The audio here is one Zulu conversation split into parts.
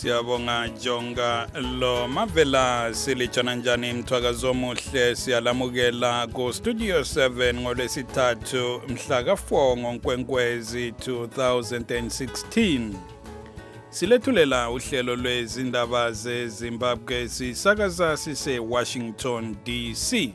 Siyabonga Jonga lo mavela silijana njani mthwakazo omuhle siyalamukela ku Studio 7 ngolwesithathu mhla ka4 ngoNkwenkwezi 2016. Silethulela uhlelo lwezindaba zeZimbabwe sisakaza sise Washington DC.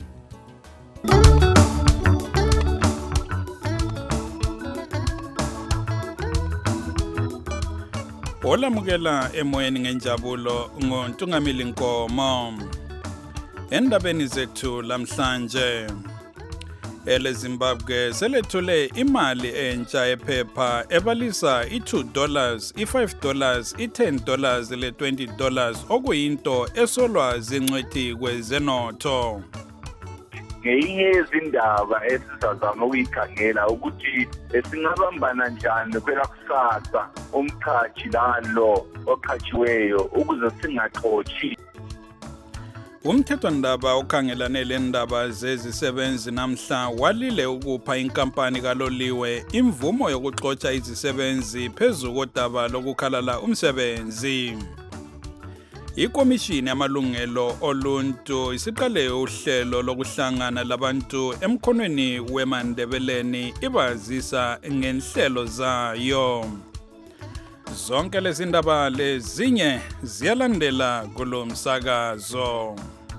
Olamukela emoyeni ngenjabulo ngoNtungamili Nkomo. Endabeni zethu lamhlanje eleZimbabwe selethule imali entsha ephepha ebalisa i$2, i$5, i$10 le$20 okuyinto esolwa zingcwethi kwezenotho. Ngeyinye izindaba esizazama ukuyikhangela ukuthi singabambana njani phela kusasa umqhashi lalo oqhatshiweyo ukuze singaxoshi. Umthethwandaba okhangelane lendaba zezisebenzi namhla walile ukupha inkampani kaloliwe imvumo yokuxotsha izisebenzi phezulu kodaba lokukhalala umsebenzi. Ikomishini yamalungelo oluntu isiqale uhlelo lokuhlangana labantu emkhonweni weMandebeleni ibazisa ngenhlelo zayo. Zonke lezi ndaba lezinye ziyalandela kulo msakazo.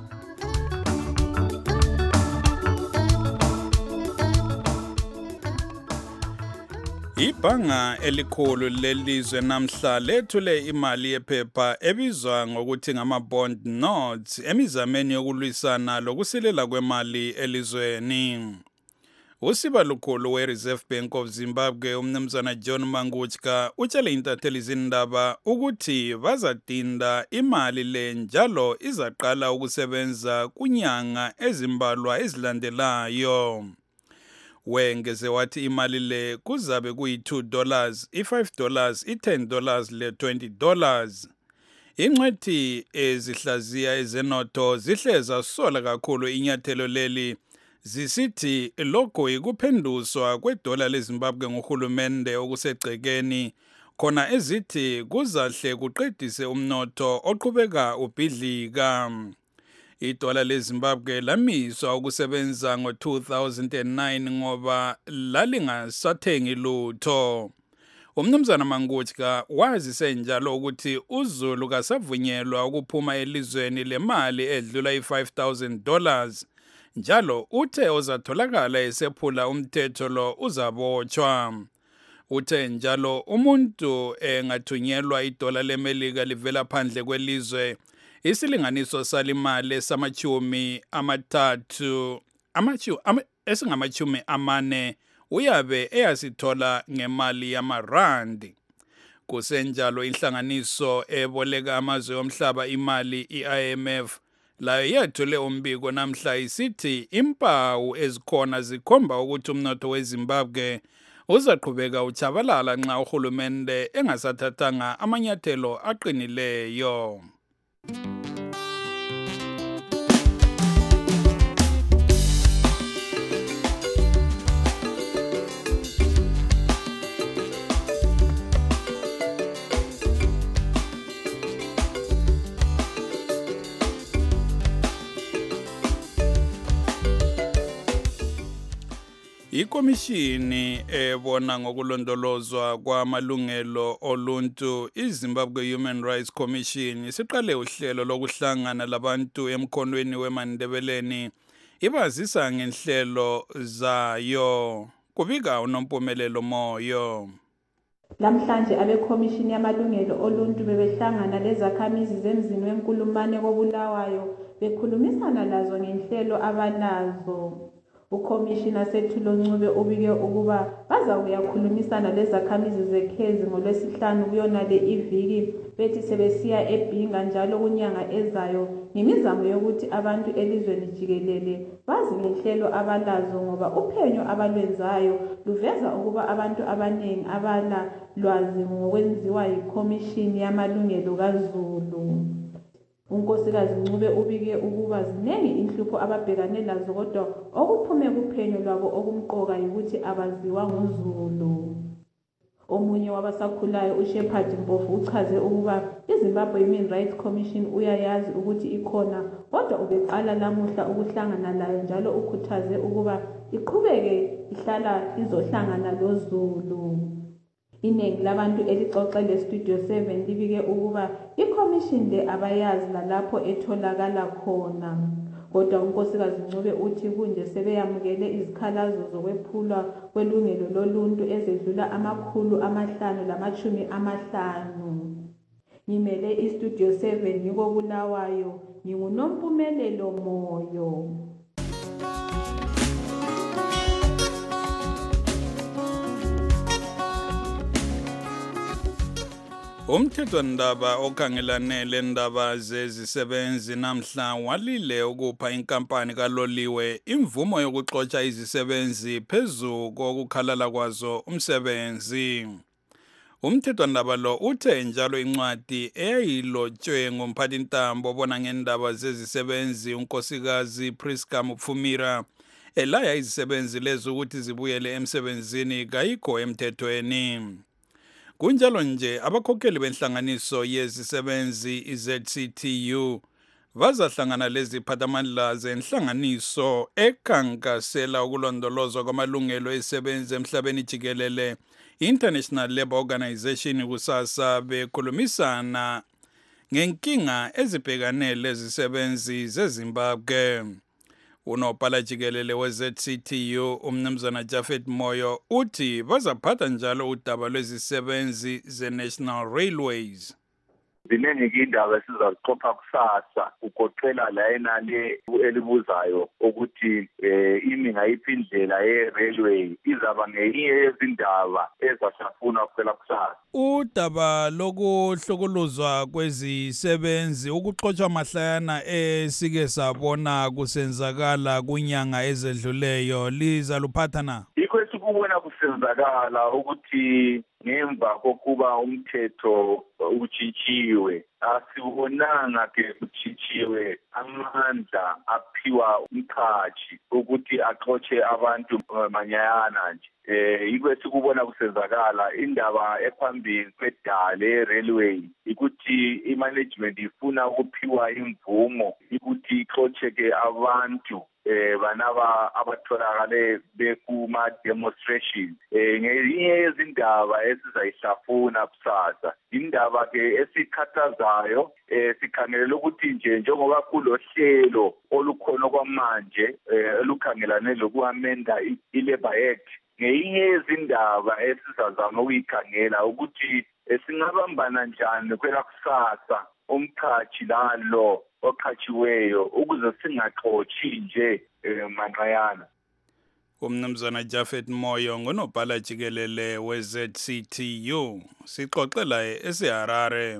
Ibhanga elikhulu lelizwe namhla lethule imali yephepha ebizwa ngokuthi ngama-bond notes emizameni yokulwisana lokusilela kwemali elizweni. Usiba lukhulu we-Reserve Bank of Zimbabwe umnumzana John Mangutska utshele intatheli zindaba ukuthi bazadinda imali le njalo izaqala ukusebenza kunyanga ezimbalwa ezilandelayo. Wengeze wathi imali le kuzabe kuyi$2, i$5, i$10 le$20. Ingcwethi ezihlaziya ezenotho zihleza sola kakhulu inyathelo leli zisithi lokho ikuphenduswa kwedola leZimbabwe nguhulumende okusegcekeni khona ezithi kuzahle kuqedise umnotho oqhubeka ubhidlika. Idola leZimbabwe lamiswa ukusebenza ngo-2009 ngoba lalingasathengi lutho. Umnumzana Mangutska wazise njalo ukuthi uZulu kasavunyelwa ukuphuma elizweni lemali edlula i$5,000. Njalo uthe ozatholakala esephula umthetho lo uzabotshwa. Uthe njalo umuntu engathunyelwa idola leMelika livela phandle kwelizwe isilinganiso salimali esingama-40 uyabe eyasithola ngemali yamarandi. Kusenjalo inhlanganiso eboleka amazwe omhlaba imali i-IMF layo yethule umbiko namhla isithi impawu ezikhona zikhomba ukuthi umnotho weZimbabwe uzaqhubeka uchabalala nxa uhulumende engasathathanga amanyathelo aqinileyo. Ikomishini ebona ngokulondolozwa kwamalungelo oluntu iZimbabwe Human Rights Commission isiqale uhlelo lokuhlangana labantu emkhonweni weMandebeleni ibazisa ngenhlelo zayo. Kubika uNompumelelo Moyo. Lamhlanje abekomishini yamalungelo oluntu bebehlangana lezakhamizi zemzini wenkulumane koBulawayo bekhulumisana lazo ngenhlelo abanazo. Ukomishina Sethulo Ncube ubike ukuba bazakuyakhulumisana lezakhamizi zeKhezi ngolwesihlanu kuyonale iviki bethi sebesiya eBhinga njalo kunyanga ezayo ngemizamo yokuthi abantu elizweni jikelele bazi ngenhlelo abalazo ngoba uphenyo abalwenzayo luveza ukuba abantu abaningi abala lwazi ngokwenziwa yikomishini yamalungelo kaZulu. Unkosikazi Ncube ubike ukuba zinengi inhlupho ababhekane lazo kodwa okuphume kuphenyo lwabo okumqoka ukuthi abaziwa nguZulu. Omunye wabasakhulayo uShepherd Mpofu uchaze ukuba iZimbabwe Human Rights Commission uyayazi ukuthi ikhona kodwa ubeqala lamuhla ukuhlangana layo njalo ukhuthaze ukuba iqhubeke izohlangana loZulu. Iningi labantu elixoxe leStudio 7 libike ukuba iCommission le abayazi lalapho etholakala khona. Kodwa unkosikazi Ncube uthi kunje sebeyamukele izikhalazo zokwephulwa kwelungelo loluntu ezedlula 550. Ngimele iStudio 7 ngiko Bulawayo, nginguNompumelelo Moyo. Umthethwandaba okhangelane lendaba zezisebenzi namhla walile ukupha inkampani kaloliwe imvumo yokuxotsha izisebenzi phezu kokukhalala kwazo umsebenzi. Umthethwandaba lo uthe njalo incwadi eyayilotshwe ngumphathintambo obona ngendaba zezisebenzi unkosikazi Priska Mupfumira elaya izisebenzi lezo ukuthi zibuyele emsebenzini kayikho emthethweni. Kunjalo nje abakhokheli benhlanganiso yezisebenzi iZCTU bazahlangana leziphathamandla zenhlanganiso ekhankasela ukulondolozwa kwamalungelo ezisebenzi emhlabeni jikelele International Labour Organization kusasa bekhulumisana ngenkinga ezibhekane lezisebenzi zeZimbabwe. Unobhala jikelele weZCTU umnumzana Japhet Moyo uthi bazaphatha njalo udaba lwezisebenzi zeNational Railways. Ziningi indaba esizazixoxa kusasa ugoqela lana le elibuzayo ukuthi imi ngayiphi indlela ye-railway izaba ngenye yezindaba ezasafuna kuphela kusasa. Udaba lokuhlukuluzwa kwezisebenzi ukuxotsha mahlayana esike sabona kusenzakala kunyanga ezedluleyo lizaluphatha na? Yikho esikubona kusenzakala ukuthi ngemva kokuba umthetho utshintshiwe asibonanga ke kutshintshiwe amandla aphiwa umqhashi ukuthi axotshe abantu manyana nje. Yikho esikubona kusenzakala indaba ephambili kwedale railway ukuthi imanagement ifuna ukuphiwa imvumo ukuthi ixotshe ke abantu banaba abatholakale bekuma demonstration. Ngenye yezindaba esizayihlafuna kusasa indaba ke esikhathazayo sikhangelela ukuthi njengoba kulohlelo olukhona kwamanje elukhangelane lokuamenda iLabour Act, ngenye yezindaba esizazama ukuyikhangela ukuthi singabambana njani kwela kusasa umqhashi lalo oqhatshiweyo ukuze singaxotshi nje manqayana. Umnumzana Japhet Moyo ngunobhala jikelele weZCTU sixoxela eseHarare.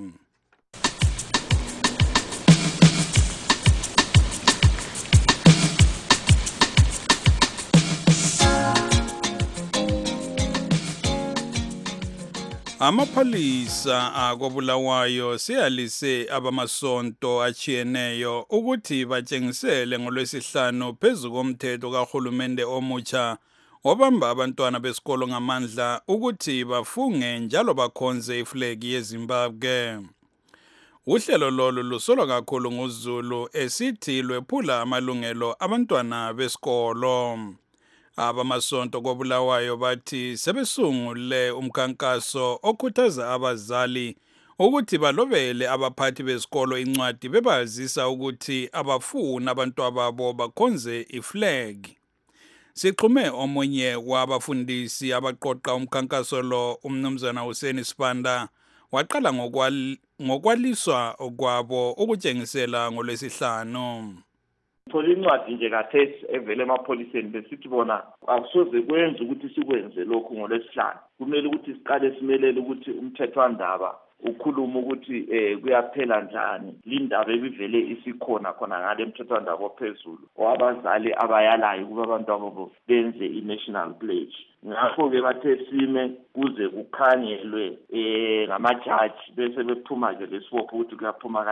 Amapholisa akobulawayo siyalise abamasonto achiyeneyo ukuthi batshengisele ngoLwesihlanu phezu komthetho kahulumende omutsha obamba abantwana besikolo ngamandla ukuthi bafunge njalo bakhonze iflegi yeZimbabwe. Uhlelo lolu lusolwa kakhulu nguZulu esithi lwephula amalungelo abantwana besikolo. Abamasonto kobulawayo bathi sebesungule umkhankaso okhuthaza abazali ukuthi balobele abaphathi besikolo incwadi bebazisa ukuthi abafuni abantwababo bakhonze iflag. Sixhume omunye wabafundisi abaqoqa umkhankaso lo umnumzana Hussein Sibanda waqala ngokwaliswa kwabo ukutshengisela ngoLwesihlanu. Thola incwadi nje kathesi evele emapholiseni besithi bona akusoze kwenze ukuthi sikwenze lokhu ngoLwesihlanu. Kumele ukuthi siqale simelele ukuthi umthethwandaba ukhuluma ukuthi kuyaphela njani lindaba ebivele isikhona khona ngale mthethwandaba ophezulu owabazali abayalayo ukuba abantu ababo benze i-national pledge. Ngakho-ke bathe sime kuze kukhangelwe ngamajaji bese bephuma-ke lesibopho ukuthi kuyaphuma kanjani.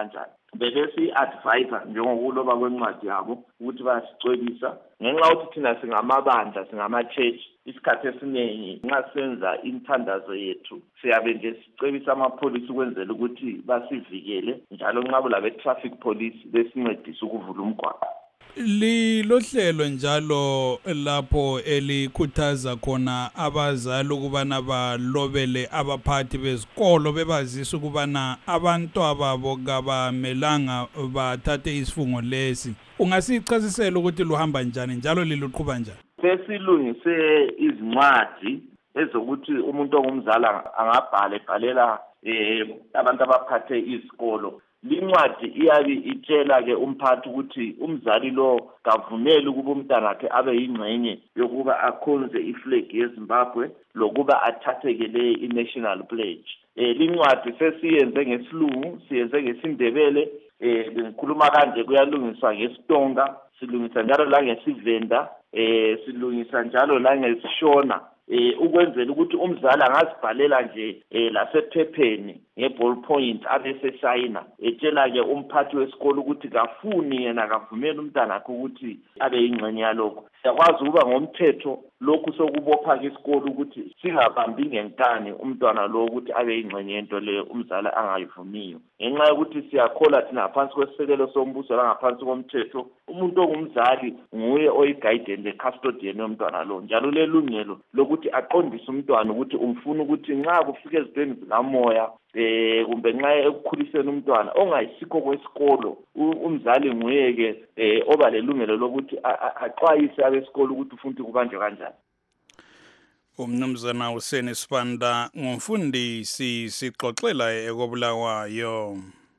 bebesi-advisa njengokuloba kwencwadi yabo ukuthi bayasicwebisa ngenxa yokuthi thina singamabandla singama-church isikhathi esiningi nxa senza imithandazo yethu siyabe nje sicebisa amapholisi ukwenzela ukuthi basivikele njalo nxa kulabe-traffic police besincedise ukuvula umgwaqo. Lilohlelo njalo lapho elikhuthaza khona abazali ukubana balobele abaphathi bezikolo bebazisa ukubana abantwababo kabamelanga bathathe isifungo lesi. Ungasichasisela ukuthi luhamba njani njalo liluqhuba njani? Sesilungise izincwadi ezokuthi umuntu ongumzala ebhalela abantu abaphathe izikolo. Lincwadi iyabe itshela ke umphathi ukuthi umzali lo kavumeli ukuba umntana wakhe abe yingxenye yokuba akhonze iflag yeZimbabwe lokuba athathekele i-national pledge. Lincwadi sesiyenze ngesilungu, siyenze ngesindebele, ngikhuluma kanje kuyalungiswa ngesitonga, silungisa njalo la ngesivenda, silungisa njalo la ngesishona. Ukwenzela ukuthi umzali angazibhalela nje lasephepheni ngeballpoint abesesayina etshela ke umphathi wesikolo ukuthi kafuni yena kavumela umntana wakhe ukuthi abe yingxenye yalokho. Siyakwazi ukuba ngomthetho lokhu sokubopha isikolo ukuthi singabambi ngenkani umntwana lo ukuthi abe yingxenye yento leyo umzali angayivumiyo. Ngenxa yokuthi siyakhola thina ngaphansi kwesisekelo sombuso la ngaphansi komthetho umuntu ongumzali nguye oyiguardian le-custodian yomntwana lo njalo lelungelo lokuthi aqondise umntwana ukuthi umfuna ukuthi nxa kufika ezintweni zikamoya kumbe nxa ekukhuliseni umntwana ongayisikho kwesikolo umzali nguye-ke oba lelungelo lokuthi axwayise abesikolo ukuthi ufuna ukuthi kubanjwe kanjani. Umnumzana Hussein Sibanda ngumfundisi sixoxela ekobulawayo.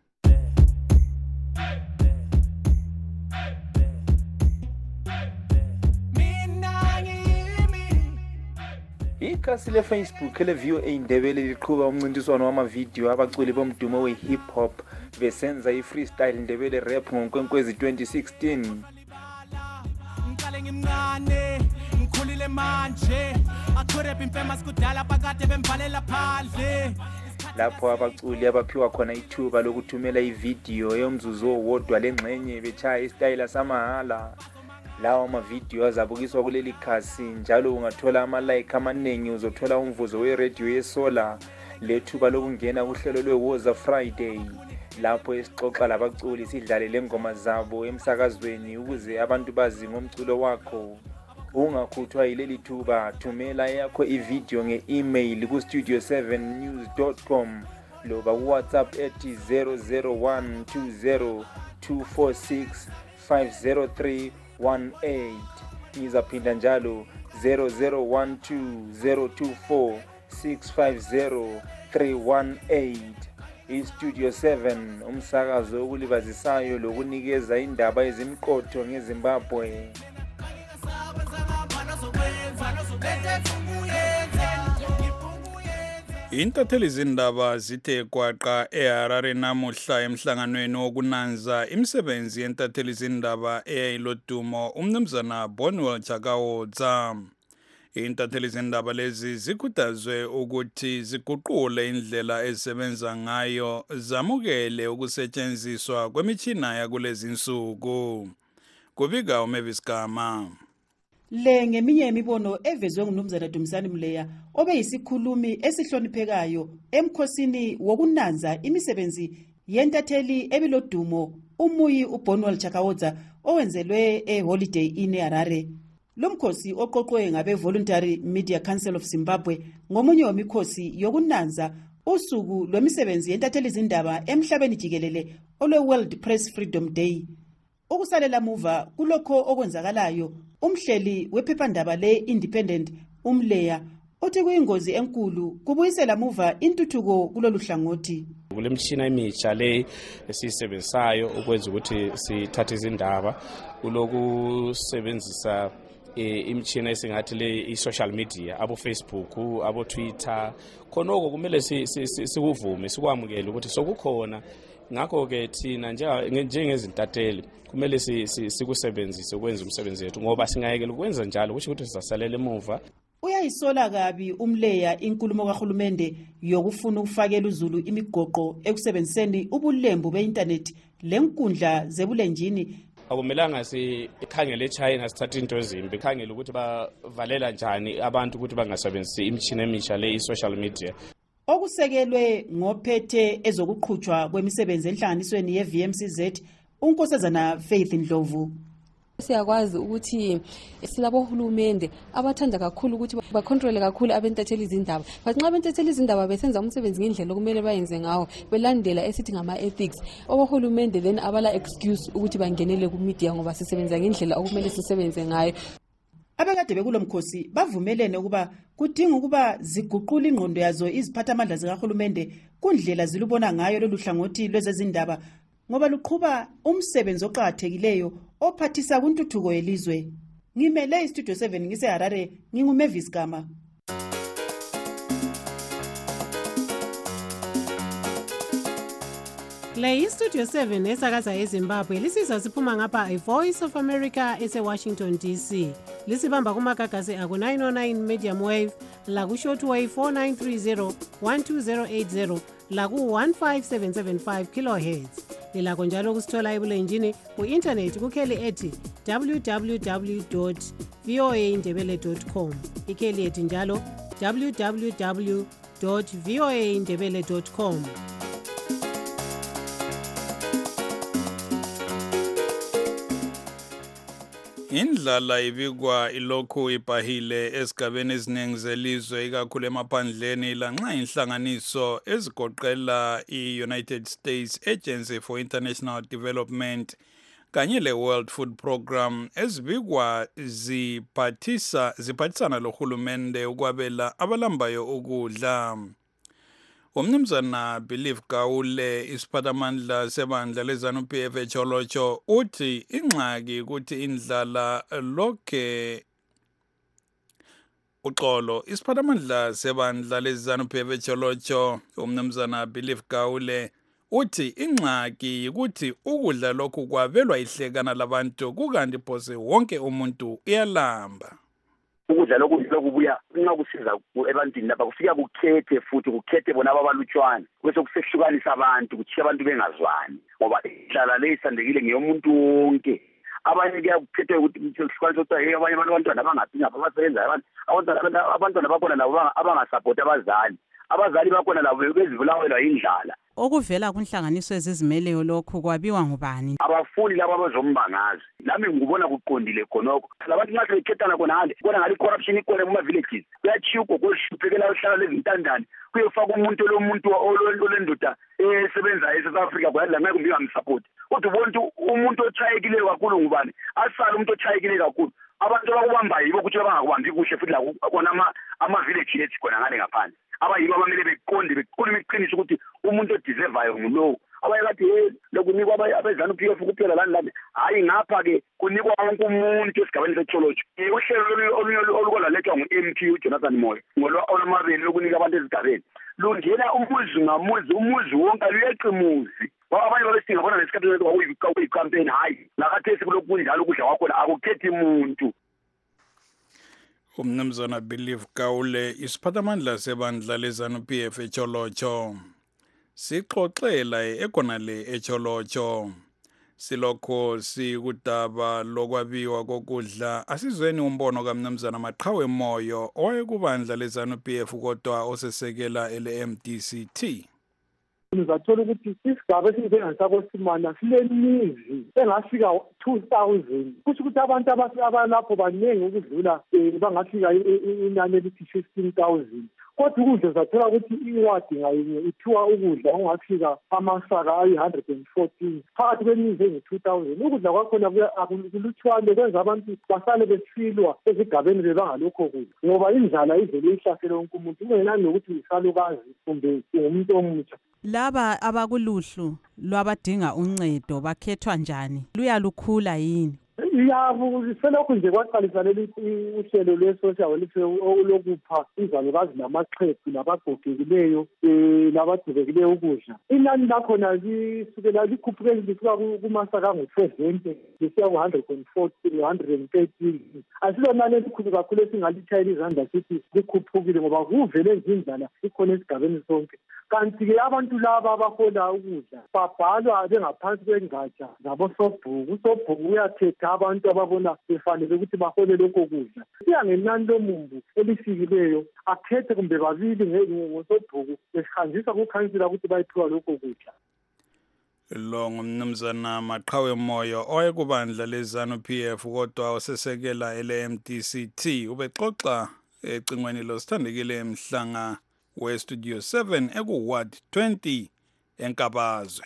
Ikhasi le-Facebook le-VOA Indebele liqhuba umncintiswano wamavidiyo abaculi bomdumo we-hip hop besenza i-freestyle Ndebele rap ngoNkwenkwezi 2016. Ngikhulile manje akurap infamous kudala phakade bemvalela phandle. Lapho abaculi abaphiwa khona ithuba lokuthumela ividiyo yomzuzu owodwa lengxenye bechaya istyle samahala. Lawa amavidiyo azabukiswa kuleli khasi njalo ungathola ama-like amaningi uzothola umvuzo we-radio yesola lethuba lokungena kuhlelo lwe-Woza Friday lapho esixoxa labaculi sidlale lengoma zabo emsakazweni ukuze abantu bazi ngomculo wakho. Ungakhuthwa yileli thuba, thumela yakho ividiyo nge-email ku-studio7news.com loba ku-WhatsApp ethi 0012024650318. Ngizaphinda njalo 0012024650318. iStudio 7 umsakazo wokulibazisayo lokunikeza indaba ezimqotho ngeZimbabwe. Intatheli zindaba zithe kwaqa eHarare namuhla emhlanganweni wokunanza imisebenzi yentatheli zindaba eyayilodumo umnumzana Bonwell Chakawoza. Intatheli zindaba lezi zikhuthazwe ukuthi ziguqule indlela ezisebenza ngayo zamukele ukusetshenziswa kwemitshina yakulezi insuku. Kubika uMavis Gama. Le ngeminye imibono evezwe nguMnumzana Dumisani Mleya obeyisikhulumi esihloniphekayo emkhosini wokunanza imisebenzi yentatheli ebilodumo umuyi uBonwell Chakawoza owenzelwe eHoliday Inn eHarare. Lo mkhosi oqoqwe ngabe Voluntary Media Council of Zimbabwe ngomunye wemikhosi yokunanza usuku lwemisebenzi yentatheli zindaba emhlabeni jikelele olwe World Press Freedom Day. Ukusalela muva kulokho okwenzakalayo umhleli wephephandaba le-Independent uMleya uthi kuyingozi enkulu kubuyisela muva intuthuko kulolu hlangothi. Kulemtshina emitsha le esisebenzayo ukwenza ukuthi sithathe izindaba kulokusebenzisa imtshina esingathi le i-social media abo Facebook abo Twitter khonoko kumele sikuvume sikwamukele ukuthi sokukhona. Ngakho ke thina njengezintatheli kumele sikusebenzise ukwenza umsebenzi wethu ngoba singayekela ukwenza njalo kusho ukuthi sizasalela emuva. Uyayisola kabi uMleya inkulumo kaHulumende yokufuna ukufakela uZulu imigoqo ekusebenziseni ubulembu be-internet lenkundla zebulenjini. Akumelanga sikhangele eChina sithatha into ezimbi, khangela ukuthi bavalela njani abantu ukuthi bangasebenzisi imishini emisha le social media. Okusekelwe ngophethe ezokuqhutshwa kwemisebenzi enhlanganisweni ye-VMCZ, uNkosazana Faith Ndlovu. Siyakwazi ukuthi silabohulumende abathanda kakhulu ukuthi bakontrole kakhulu abentatheli izindaba, but nxa abentatheli izindaba besenza umsebenzi ngendlela okumele bayenze ngawo, belandela esithi ngama-ethics, abohulumende then abala excuse ukuthi bangenele ku-media ngoba sisebenza ngendlela okumele sisebenze ngayo. Abekade bekulo mkhosi bavumelene ukuba kudinga ukuba ziguqula ingqondo yazo iziphathamandla zikahulumende kundlela zilubona ngayo lolu hlangothi lwezezindaba, ngoba luqhuba umsebenzi oqhakathekileyo ophathisa kuntuthuko yelizwe. Ngimele iStudio 7 ngiseHarare, nginguMavis Gama. Le iStudio 7 esakaza eZimbabwe lisizwa siphuma ngapha iVoice of America eseWashington DC. Lisibamba kumagagasi aku 909 medium wave, laku shortwave 4930 12080, laku 15775 kilohertz. Lilakho njalo kusithola ebulenjini ku-internet kukheli ethi www.voaindebele.com. Ikheli ethi njalo www.voaindebele.com. Indlala ibikwa ilokhu ibhahile esigabeni eziningi zelizwe ikakhulu emaphandleni lanxa inhlanganiso ezigoqela i-United States Agency for International Development kanye le-World Food Program ezibikwa ziphathisana lohulumende ukwabela abalambayo ukudla. Umnumzana Believe Gaule isiphathamandla sebandla leZANU-PF eTsholotsho uthi ingxaki ukuthi indlala lokhe uxolo. Isiphathamandla sebandla leZANU-PF eTsholotsho umnumzana Believe Gaule uthi ingxaki ukuthi ukudla lokhu kwabelwa ihlekana labantu kukanti phose wonke umuntu uyalamba. Ukudla lokubuya nxa kusiza ebantwini lapha kufika kukhethe bona ababalutshwana bese kusehlukanisa abantu kuthi abantu bengazwani ngoba indlala le isandekile ngeyomuntu wonke. Abanye kuyakuphethe ukuthi sihlukanisa ukuthi abanye abantwana abangaphi ngapha abasebenza abantwana bakhona labo abangasapoti abazali bakhona labo bezibulawelwa indlala. Okuvela kunhlanganiso ezizimeleyo lokhu kwabiwa ngubani? Abafuni laba abazombangazi. Nami ngibona kuqondile khonokho. Labantu nxa bekhethana khona ngale bona ngali corruption ikhona kuma villages. Kuyachiya ugogohluphekela uhlala lezintandane. Kuyefaka umuntu olendoda esebenza eSouth Africa kwala ngeke kumbi ngamsupport. Kodwa ubona umuntu ochayekileyo kakhulu ngubani? Asala umuntu ochayekileyo kakhulu. Abantu abakubambayo yibo ukuthi bangakubambi kuhle futhi la kona ama village lethu khona ngale ngaphandle. Abayibo abamele beqonde bekhuluma iqiniso ukuthi umuntu odeservayo ngulowo. Abanye bathi lokunikwa abeZANU-PF kuphela lani hayi ngapha ke kunikwa wonke umuntu esigabeni seTsholotsho. Uhlelo olukolethwa ngu-MP uJonathan Moyo ngolwamabili lokunika abantu ezigabeni lungena umuzi ngamuzi, umuzi wonke luyeqimuzi. Abanye babesinga bona nesikhathi kwakuyi-campaign hayi nakathesi kulokunjalo ukudla kwakhona akukhethi umuntu. Umnumzana Believe Gaule isiphathamandla sebandla leZANU-PF eTsholotsho sixoxela ekhonale eTsholotsho silokho sikudaba lokwabiwa kokudla. Asizweni umbono kaMnumzana Maqhawe Moyo owayekubandla leZANU-PF kodwa osesekela ele-MDCT. Ngizathola ukuthi isigaba esinjengasakoSimana silemizi engafika 2000 kusho ukuthi abantu abalapho baningi ukudlula bangafika inani elithi 15000 kodwa ukudla zathola ukuthi iwadi ngayinye ithiwa ukudla ongafika amasaka ayi-114 phakathi kwemizi engu-2000. Ukudla kwakhona akulutshwane kwenza abantu basale besilwa ezigabeni bebangalokho kudla ngoba indlala ivele ihlasele wonke umuntu kungenani nokuthi yisalukazi kumbe ngumuntu omutsha. Laba abakuluhlu lwabadinga uncedo bakhethwa njani? Luyalukhula yini? Yabo selokhu nje kwaqalisa leli uhlelo lwe-social welfare olokupha izalukazi namaxhegu nabagogekileyo nabadubekileyo ukudla. Inani lakhona lisukela likhuphuke lisuka kumasaka angu-70 lisiya ku-140 113. Asilo nani elikhulu kakhulu esingalithayela izandla sithi likhuphukile ngoba kuvele nje indlala ikhona esigabeni sonke. Kanti-ke abantu laba abahola ukudla babhalwa bengaphansi kwengatsha zabosobhuku. Usobhuku uyathetha abantu ababona befanele ukuthi bahole lokho kudla. Siya ngenani lomumbu elisikileyo akhethe kumbe babili ngosobhuku besihanjiswa kukhansila ukuthi bayiphiwa lokho kudla. Lo ngumnumzana Maqhawe Moyo oyekubandla leZANU-PF kodwa osesekela ele-MDCT ubexoxa ecingweni losithandekile Mhlanga we-Studio 7 eku-Ward 20 eNkabazwe.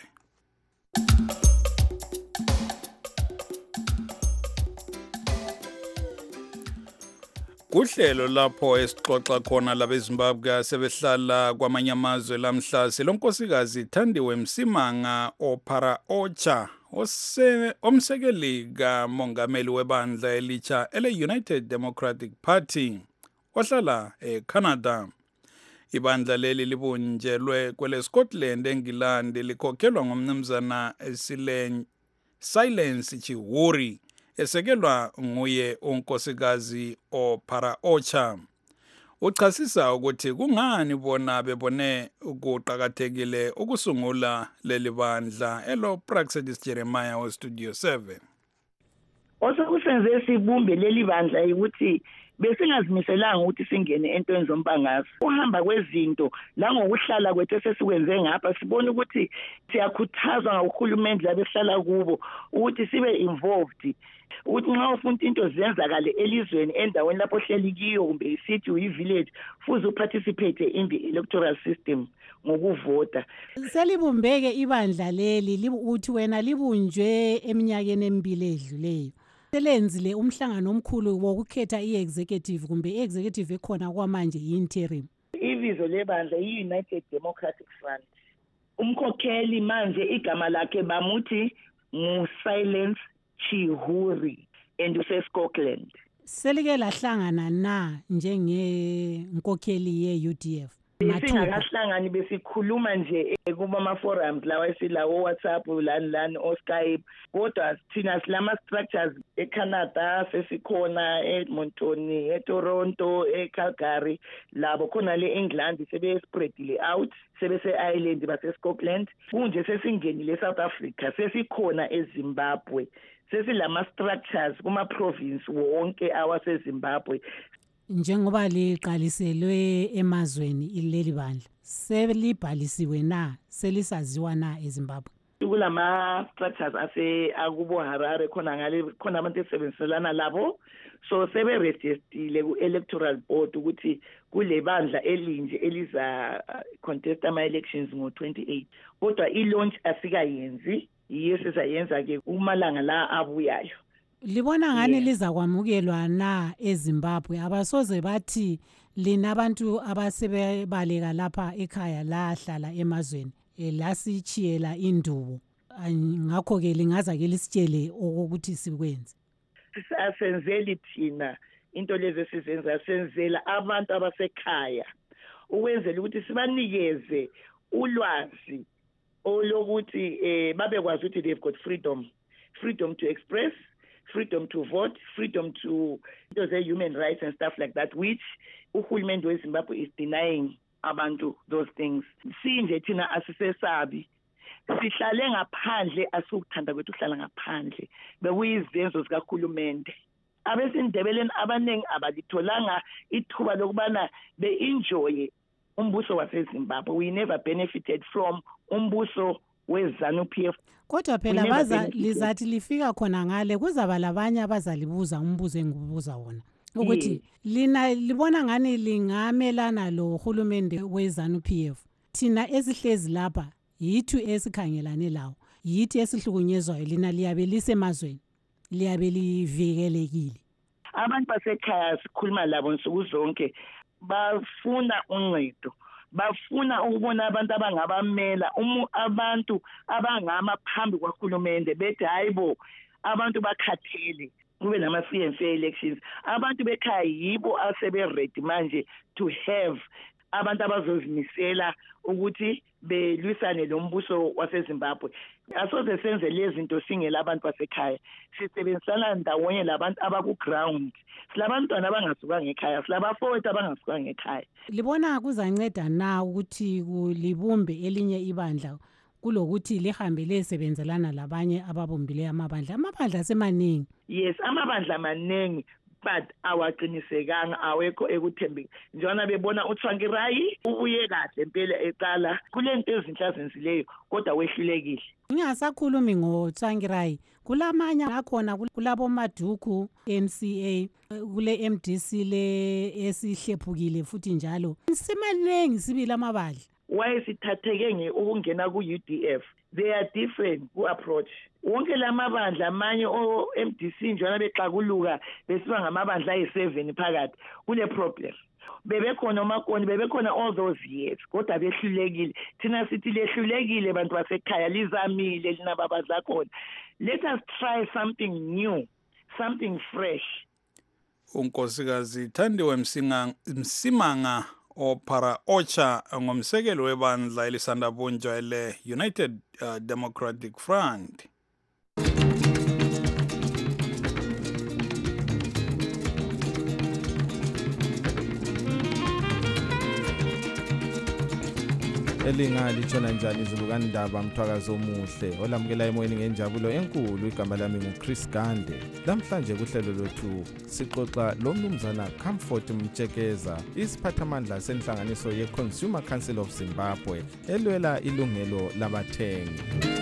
Kuhlelo lapho esixoxa khona labeZimbabwe sebehlala kwamanye amazwe lamhla selonkosikazi Thandiwe Msimanga oPara Ocha omsekeli kamongameli webandla elitsha ele-United Democratic Party ohlala eCanada. Ibandla leli libunjelwe kwele Scotland eNgilandi likhokhelwa ngumnumzana Silence Chihuri esekelwa nguye unkosikazi oPara Ocha. Uchasisa ukuthi kungani bona bebone ukuqhakathekile ukusungula leli bandla elo Praxedis Jeremiah we-Studio 7. Osokusenze sibumbe leli bandla ukuthi besingazimiselanga ukuthi singene entweni zombangazo. Uhamba kwezinto la ngokuhlala kwethu esesikwenze ngapha sibona ukuthi siyakhuthazwa ngohulumende labehlala kubo ukuthi sibe involved. Ukuthi nxa ufuna into zenzakale elizweni endaweni lapho hleli kiyo kumbe i-city uyi-village futhi uparticipate in the electoral system ngokuvota. Selibumbeke ibandla leli uthi wena libunjwe eminyakeni emibili edluleyo. Selenzile umhlangano omkhulu wokukhetha i-executive kumbe i-executive ekhona kwamanje i-interim. Ibizo lebandla i-United Democratic Front. Umkhokheli manje igama lakhe bamuthi Silence Chihuri and useScotland. Selike lahlangana na njengenkokheli ye-UDF? Singakahlangani besikhuluma nje kuma forums lawa esilawo WhatsApp lani o Skype kodwa thina silama structures eCanada sesikhona eEdmonton eToronto eCalgary labo khona leEngland sebe spreadile out sebese Ireland base Scotland kunje sesingenile South Africa sesikhona eZimbabwe sesilama structures kuma province wonke awaseZimbabwe. Njengoba liqaliselwe emazweni ileli bandla selibhalisiwe na selisaziwa na eZimbabwe? Kulama structures akubo Harare khona ngale khona abantu esebenzelana labo so sebe registered ku electoral board ukuthi kule bandla elinje eliza contest ama elections ngo28 kodwa i-launch asikayenzi yiyo sizayenza ke umalanga la abuyayo. Libona ngani lizakwamukelwa na eZimbabwe? Abasoze bathi lina abantu abasebebaleka lapha ekhaya lahlala emazweni lasichiyela indubo ngakho ke lingaza ke lisitshele ukuthi sikwenze. Asenzeli thina into lezi sizenza senzela abantu abasekhaya ukwenzela ukuthi sibanikeze ulwazi olokuthi babekwazi ukuthi they've got freedom to express, freedom to vote, freedom to human rights and stuff like that, which uhulumende weZimbabwe is denying abantu those things. Sinje thina asisesabi sihlale ngaphandle asukuthanda kwethu uhlala ngaphandle bekuyizenzo zikahulumende. Abesindebeleni abaningi abalitholanga ithuba lokubana be-enjoy umbuso waseZimbabwe. We never benefited from umbuso weZANU-PF. Kodwa phela lizathi lifika khona ngale kuzaba labanye abazalibuza umbuzo engibuza wona ukuthi lina libona ngani lingamelana lo hulumende weZANU-PF. Thina esihlezi lapha yithu esikhangelane lawo yithi esihlukunyezwayo lina liyabe lisemazweni liyabe livikelekile. Abantu basekhaya sikhuluma labo nsuku zonke bafuna uncedo, bafuna ukubona abantu abangabamela abantu abangama phambi kwakhulumende bethi hayibo abantu bakhathele kube nama-free and fair elections. Abantu bekhaya yibo asebe-ready manje to have abantu abazozimisela ukuthi belwisane lo mbuso waseZimbabwe. Asoze senze lezi zinto singela abantu basekhaya. Sisebenzisana ndawonye labantu abaku-ground. Silabantwana abangasukanga ekhaya, silabafowethu abangasukanga ekhaya. Libona kuzanceda na ukuthi libumbe elinye ibandla kulokuthi lihambe lesebenzelana labanye ababumbile amabandla? Amabandla semaningi. Yes, amabandla maningi, but awaqinisekanga, awekho ekuthembeki. Njana bebona uTsvangirai ubuye kahle impela eqala kulento ezinhle azenzileyo kodwa wehlulekile. Ngingasakhulumi ngoTsvangirai, kulamanye akhona kulabo Maduku MCA, kule MDC le esihlephukile futhi njalo. Simaningi sibili amabandla. Wayesithatheke ukungena ku-UDF. They are different ku-approach. Wonke lamabandla amanye o-MDC njana bexakuluka besiba ngamabandla ayi-7 phakathi kule problem. Bebekhona omakoni, bebekhona all those years kodwa behlulekile. Thina sithi lehlulekile bantu basekhaya, lizamile linababadla khona. Let us try something new, something fresh. unkosikazi Thandiwe Msimanga ophara ocha ngomsekelo webandla elisanda bunjwa ele United Democratic Front. Elingali tshona njani izulukandaba Mthwakazi omuhle olamukela emoyeni ngenjabulo enkulu. Igama lami nguChris Gande. Namhlanje kuhlelo lwethu sixoxa lo mnumzana Comfort Mtshekeza, isiphathamandla senhlanganiso ye-Consumer Council of Zimbabwe elwela ilungelo labathengi.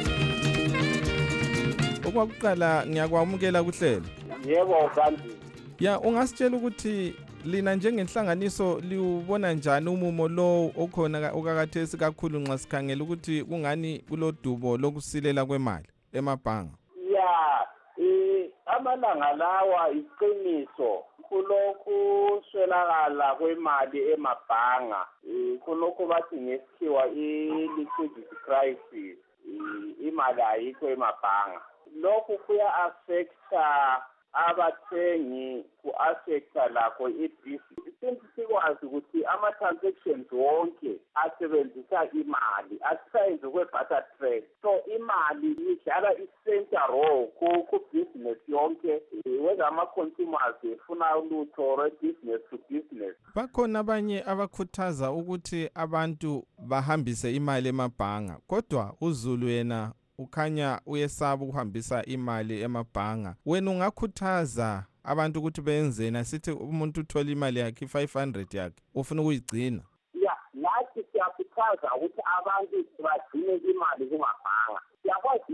Okwakuqala ngiyakwamukela kuhlelo. Yebo kanti. Ya, ungasitshela ukuthi lina njengenhlanganiso liubona njani umumo lo okhona okakathesi kakhulu nxa sikhangela ukuthi kungani kulodubo lokusilela kwemali emabhanga? Ya, amalanga lawa iqiniso kulokhu swelakala kwemali emabhanga, kulokhu bathi ngesikhiwa i-liquidity crisis, imali ayikho emabhanga. Lokhu kuya affecta abathengi, ku-affecta lakho ibhizinisi. Since sikwazi ukuthi ama-transactions wonke asebenzisa imali, asisayenze kwe-barter trade. So imali idlala i-center role ku-business yonke, whether ama-consumers efuna ulutho or business to business. Bakhona abanye abakhuthaza ukuthi abantu bahambise imali emabhanga, kodwa uZulu yena ukhanya uyesaba ukuhambisa imali emabhanga. Wena ungakhuthaza abantu ukuthi benzeni? Asithi umuntu uthola imali yakhe 500 yakhe ufuna ukuyigcina. Ya, nathi siyakhuthaza ukuthi abantu bagcine imali kumabhanga. Siyakwazi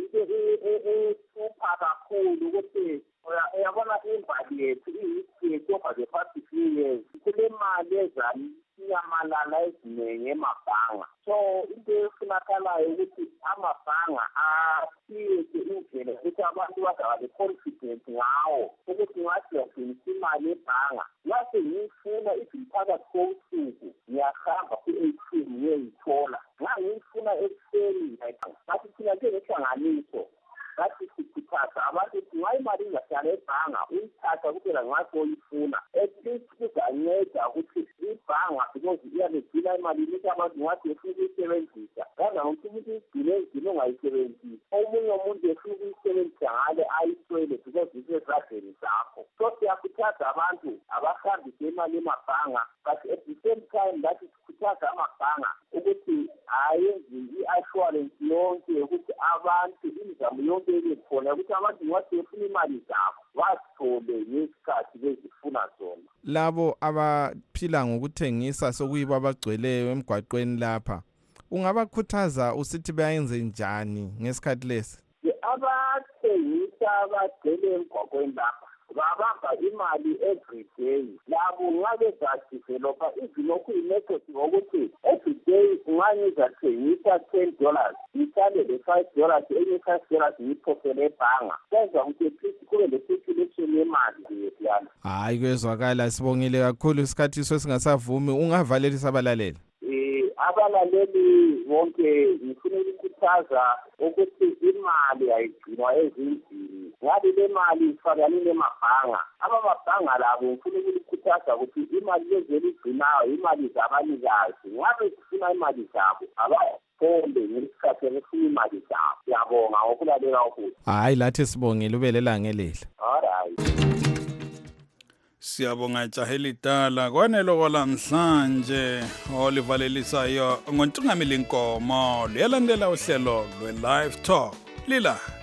super kakhulu ukuthi uyabona imali yethu iyi-history over the past few years. Kule mali ezinyamalala eziningi emabhanga. So into efunakalayo ukuthi amabhanga asiyeke indlela ukuthi abantu bazaba le-confidence ngawo ukuthi ngathi yagcinisa imali ebhanga. Ngathi ngiyifuna iphakathi kosuku ngiyahamba ku-ATM ngiyeyithola. Nxa ngiyifuna ekuseni ngathi thina njengenhlanganiso ngathi sikhuthaza abantu ukuthi nxa imali ingahlala ebhanga uyithatha kuphela ngathi oyifuna. At least kuzanceda ukuthi ibhanga because iyabegcina imali ukuthi abantu ngathi efuna ukuyisebenzisa. Ngaza ngokuthi umuntu igcine ongayisebenzisi. Omunye umuntu efuna ukuyisebenzisa ngale ayiswele because isezadleni zakho. So siyakhuthaza abantu abahambise imali emabhanga, but at the same time ngathi sikhuthaza amabhanga ukuthi ayenze i-assurance yonke ukuthi abantu imizamo yonke ebekhona ukuthi abantu ngathi efuna imali zabo bazithole ngesikhathi bezifuna zona. Labo abaphila ngokuthengisa sokuyibo abagcweleyo emgwaqweni lapha, ungabakhuthaza usithi bayenze njani ngesikhathi lesi? Abathengisa abagcwele emgwaqweni lapha babamba imali every day. Labo ngabe zadevelopa izinokhu i-method ngokuthi every day nganye zathengisa $10, ihlale le$5, enye $5 ngiyiphothele ebhanga. Kwenza ukuthi kube le-circulation yemali yethu. Hayi, kwezwakala. Sibongile kakhulu, isikhathi singasavumi. Ungavalelisa abalaleli? Abalaleli bonke ngifuna ukukhuthaza ukuthi imali ayigcinwa ezindlini. ngabe le mali ifakanile emabhanga amabhanga labo ngifuna ukulikhuthaza ukuthi imali lezi eligcinayo imali zabanikazi ngabe sifuna imali zabo abaphombe ngesikhathi ngifuna imali zabo siyabonga ngokulalela ukuthi hayi lathi sibongile ubelela ngelihla alright. Siyabonga Jaheli Dala kwanelo kwalamhlanje olivalelisayo ngontungamili inkomo liyalandela uhlelo lwe Live Talk lila